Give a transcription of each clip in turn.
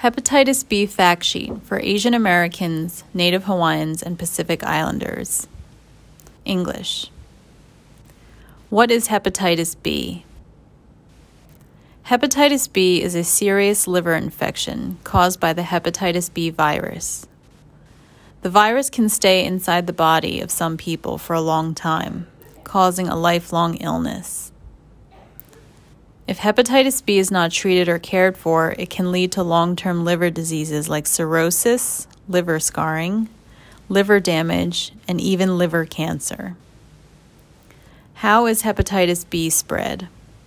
Hepatitis B fact sheet for Asian Americans, Native Hawaiians, and Pacific Islanders. English. What is hepatitis B? Hepatitis B is a serious liver infection caused by the hepatitis B virus. The virus can stay inside the body of some people for a long time, causing a lifelong illness. If hepatitis B is not treated or cared for, it can lead to long-term liver diseases like cirrhosis, liver scarring, liver damage, and even liver cancer. How is hepatitis B spread?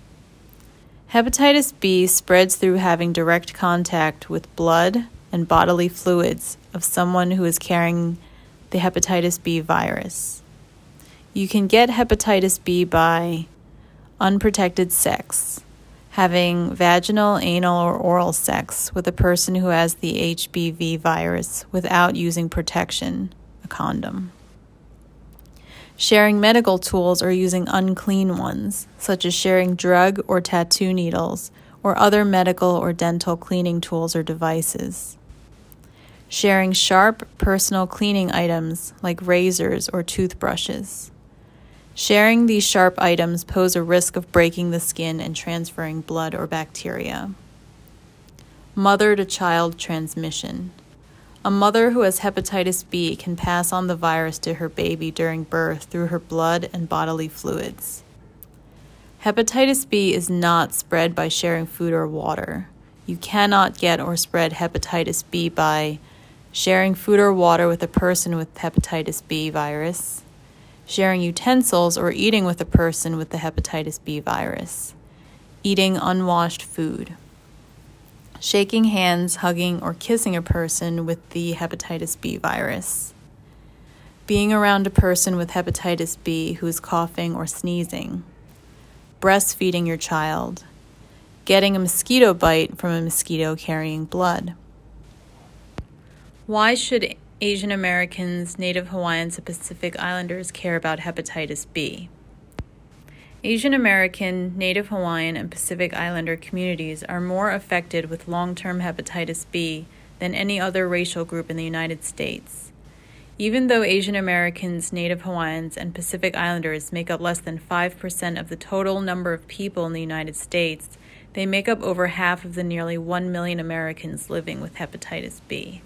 Hepatitis B spreads through having direct contact with blood and bodily fluids of someone who is carrying the hepatitis B virus. You can get hepatitis B by unprotected sex, having vaginal, anal, or oral sex with a person who has the HBV virus without using protection, a condom. Sharing medical tools or using unclean ones, such as sharing drug or tattoo needles or other medical or dental cleaning tools or devices. Sharing sharp personal cleaning items like razors or toothbrushes. Sharing these sharp items pose a risk of breaking the skin and transferring blood or bacteria. Mother-to-child transmission. A mother who has hepatitis B can pass on the virus to her baby during birth through her blood and bodily fluids. Hepatitis B is not spread by sharing food or water. You cannot get or spread hepatitis B by sharing food or water with a person with hepatitis B virus, sharing utensils or eating with a person with the hepatitis B virus, eating unwashed food, shaking hands, hugging, or kissing a person with the hepatitis B virus, being around a person with hepatitis B who is coughing or sneezing, breastfeeding your child, getting a mosquito bite from a mosquito carrying blood. Why should Asian Americans, Native Hawaiians, and Pacific Islanders care about hepatitis B? Asian American, Native Hawaiian, and Pacific Islander communities are more affected with long-term hepatitis B than any other racial group in the United States. Even though Asian Americans, Native Hawaiians, and Pacific Islanders make up less than 5% of the total number of people in the United States, they make up over half of the nearly 1 million Americans living with hepatitis B.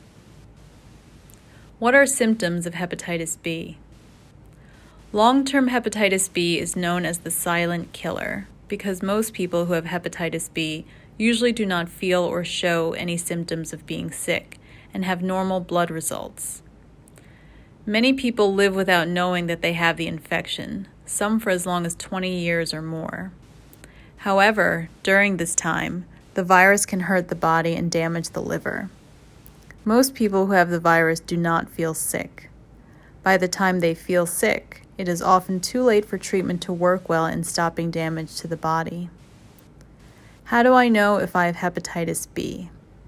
What are symptoms of hepatitis B? Long-term hepatitis B is known as the silent killer because most people who have hepatitis B usually do not feel or show any symptoms of being sick and have normal blood results. Many people live without knowing that they have the infection, some for as long as 20 years or more. However, during this time, the virus can hurt the body and damage the liver. Most people who have the virus do not feel sick. By the time they feel sick, it is often too late for treatment to work well in stopping damage to the body. How do I know if I have hepatitis B?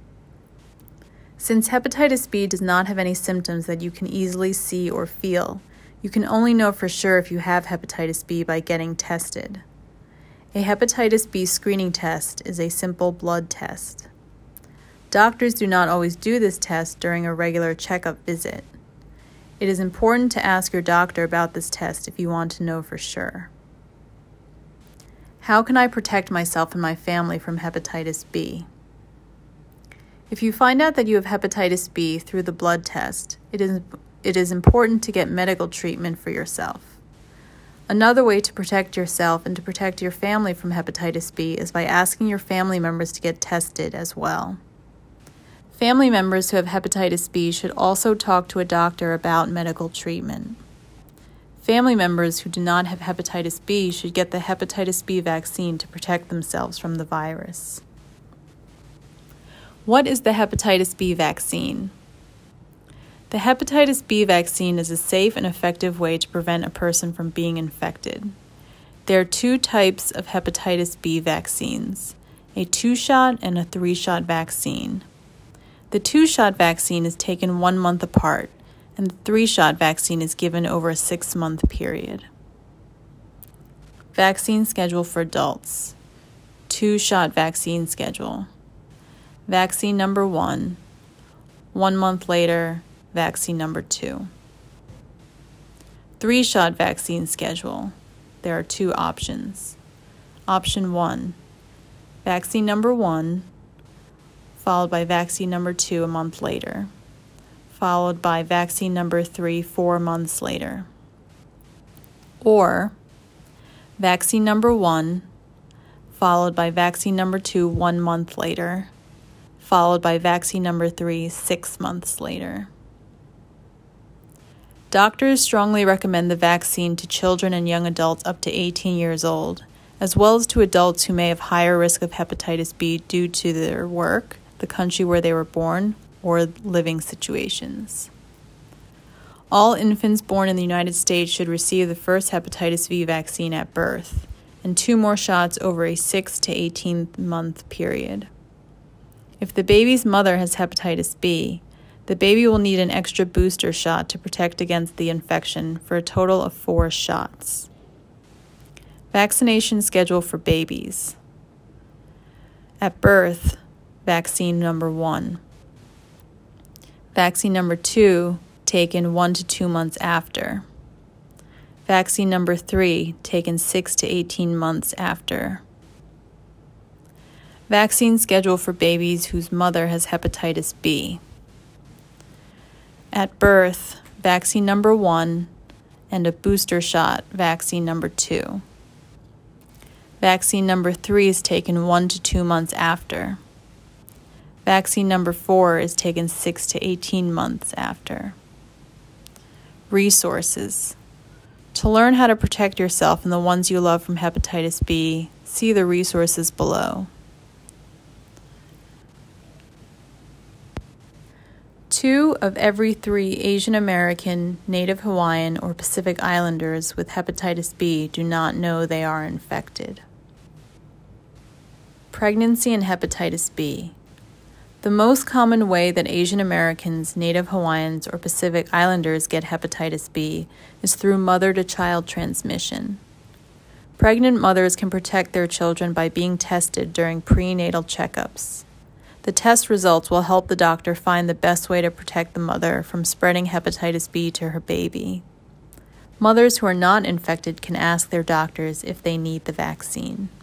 Since hepatitis B does not have any symptoms that you can easily see or feel, you can only know for sure if you have hepatitis B by getting tested. A hepatitis B screening test is a simple blood test. Doctors do not always do this test during a regular checkup visit. It is important to ask your doctor about this test if you want to know for sure. How can I protect myself and my family from hepatitis B? If you find out that you have hepatitis B through the blood test, it is important to get medical treatment for yourself. Another way to protect yourself and to protect your family from hepatitis B is by asking your family members to get tested as well. Family members who have hepatitis B should also talk to a doctor about medical treatment. Family members who do not have hepatitis B should get the hepatitis B vaccine to protect themselves from the virus. What is the hepatitis B vaccine? The hepatitis B vaccine is a safe and effective way to prevent a person from being infected. There are two types of hepatitis B vaccines, a 2-shot and a 3-shot vaccine. The 2-shot vaccine is taken 1 month apart, and the 3-shot vaccine is given over a 6-month period. Vaccine schedule for adults. 2-shot vaccine schedule. Vaccine number 1. 1 month later, vaccine number 2. 3-shot vaccine schedule. There are 2 options. Option 1, vaccine number 1, followed by vaccine number 2 a month later, followed by vaccine number 3 4 months later. Or vaccine number 1, followed by vaccine number 2 1 month later, followed by vaccine number 3 6 months later. Doctors strongly recommend the vaccine to children and young adults up to 18 years old, as well as to adults who may have higher risk of hepatitis B due to their work, the country where they were born, or living situations. All infants born in the United States should receive the first hepatitis B vaccine at birth, and 2 more shots over a 6 to 18-month period. If the baby's mother has hepatitis B, the baby will need an extra booster shot to protect against the infection for a total of 4 shots. Vaccination schedule for babies. At birth, vaccine number 1. Vaccine number 2, taken 1 to 2 months after. Vaccine number 3, taken 6 to 18 months after. Vaccine schedule for babies whose mother has hepatitis B. At birth, vaccine number 1 and a booster shot, vaccine number 2. Vaccine number 3 is taken 1 to 2 months after. Vaccine number 4 is taken 6 to 18 months after. Resources. To learn how to protect yourself and the ones you love from hepatitis B, see the resources below. 2 of every 3 Asian American, Native Hawaiian, or Pacific Islanders with hepatitis B do not know they are infected. Pregnancy and hepatitis B. The most common way that Asian Americans, Native Hawaiians, or Pacific Islanders get hepatitis B is through mother-to-child transmission. Pregnant mothers can protect their children by being tested during prenatal checkups. The test results will help the doctor find the best way to protect the mother from spreading hepatitis B to her baby. Mothers who are not infected can ask their doctors if they need the vaccine.